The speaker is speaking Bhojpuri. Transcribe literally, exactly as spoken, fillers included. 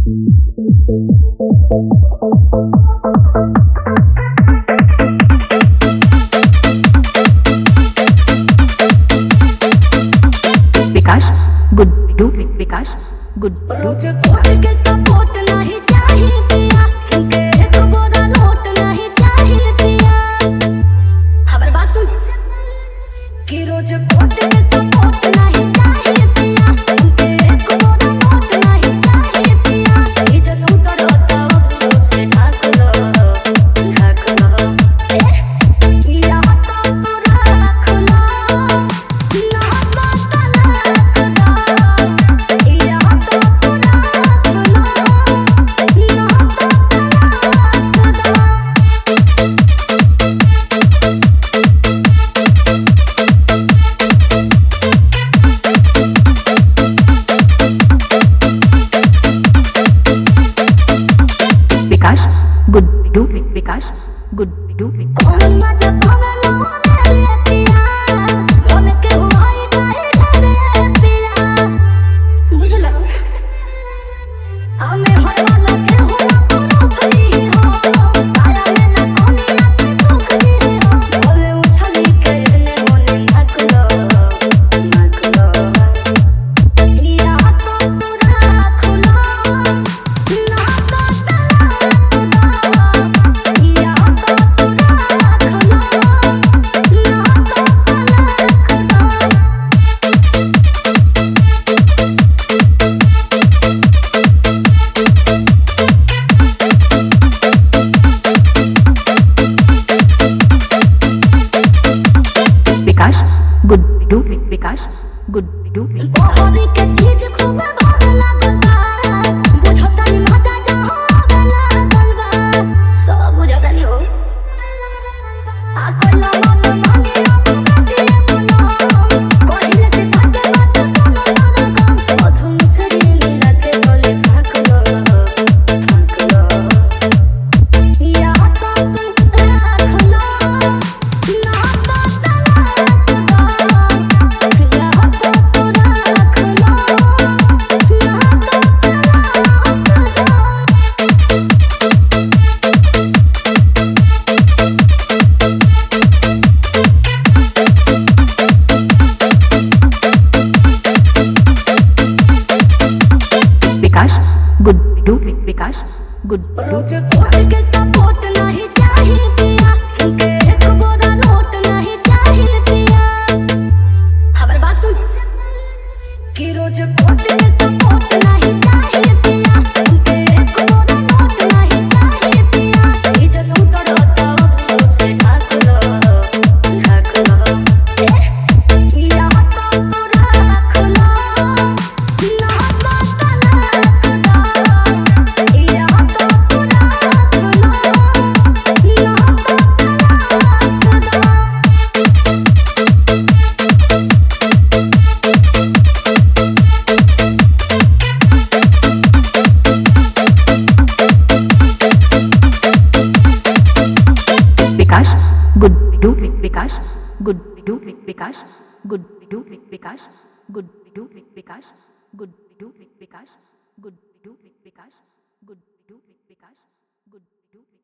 विकास गुड्डू विकास गुड्डू के सपोर्ट नहीं चाहिए पिया के एक गोरा नोट नहीं चाहिए पिया हमारी बात सुन कि रोज कोट के सपोर्ट नहीं चाहिए पिया के एक गोरा नोट नहीं चाहिए पिया इज्जत उतरता से ढाक लो ढाक लो या तो तू रख लो ना मत विकास गुड्डू विकास गुड्डू कौन मजा भवनो रे पिया भोल के हुआई करे रे पिया बुझला हमें हर वाला के हुआ कोनो भई हो तारा में ना कोनी आते सुख दी हो बोले उछली के ने होने हकलो हकलो या तो तू रख लो ना तो विकास गुड्डू विकास गुड्डू बहरी के चीज खूब भाग लागल बा बुझता नहीं मजा जहां लागल बा सब बुझता नहीं हो आ कोला मन मांगे बसे बोलो कोहिले के बात बात सुनो सुनो गम अधुम सरी मिला के बोले फाक लो फाक लो या तो तू रख लो ना विकास गुड्डू विकास गुड्डू रोज कोट के सपोर्ट नहीं चाहिए पिया के एक गोरा नोट नहीं चाहिए पिया हमारी बात सुन कि रोज कोट के सपोर्ट नहीं चाहिए पिया के एक गोरा नोट नहीं चाहिए पिया इज्जत उतरता से ढाक लो ढाक लो या तो तू रख लो ना मत विकास गुड्डू विकास गुड्डू विकास गुड्डू विकास गुड्डू विकास गुड्डू विकास गुड्डू विकास गुड्डू विकास गुड्डू